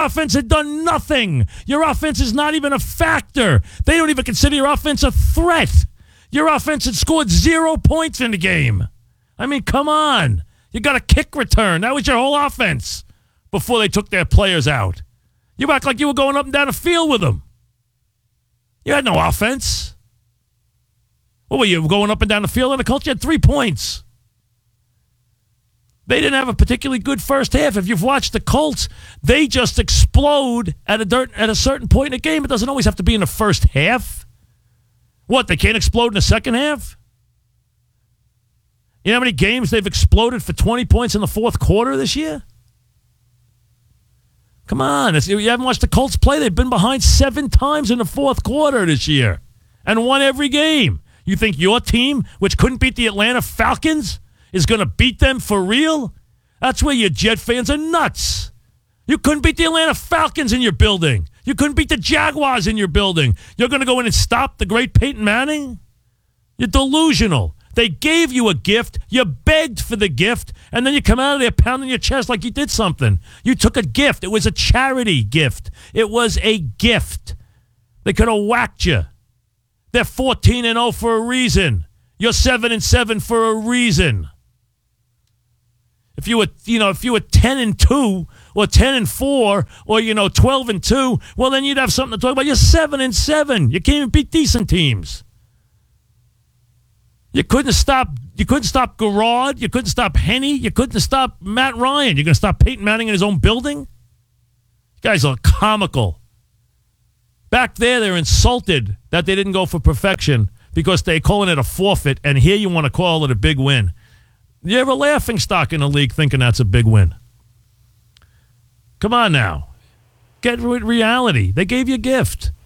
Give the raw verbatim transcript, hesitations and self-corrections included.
offense had done nothing. Your offense is not even a factor. They don't even consider your offense a threat. Your offense had scored zero points in the game. I mean, come on. You got a kick return. That was your whole offense before they took their players out. You act like you were going up and down the field with them. You had no offense. What were you, going up and down the field in the Colts? You had three points. They didn't have a particularly good first half. If you've watched the Colts, they just explode at a dirt, at a certain point in a game. It doesn't always have to be in the first half. What, they can't explode in the second half? You know how many games they've exploded for twenty points in the fourth quarter this year? Come on. You haven't watched the Colts play. They've been behind seven times in the fourth quarter this year and won every game. You think your team, which couldn't beat the Atlanta Falcons, is going to beat them for real? That's where your Jet fans are nuts. You couldn't beat the Atlanta Falcons in your building. You couldn't beat the Jaguars in your building. You're going to go in and stop the great Peyton Manning? You're delusional. They gave you a gift. You begged for the gift, and then you come out of there pounding your chest like you did something. You took a gift. It was a charity gift. It was a gift. They could have whacked you. They're fourteen and oh for a reason. You're seven and seven for a reason. If you were, you know, if you were ten and two or ten and four or, you know, twelve and two, well, then you'd have something to talk about. You're seven and seven. You can't even beat decent teams. You couldn't stop. You couldn't stop Garrard. You couldn't stop Henney. You couldn't stop Matt Ryan. You're going to stop Peyton Manning in his own building? You guys are comical. Back there, they're insulted that they didn't go for perfection because they're calling it a forfeit, and here you want to call it a big win. You have a laughing stock in the league thinking that's a big win. Come on now. Get with reality. They gave you a gift.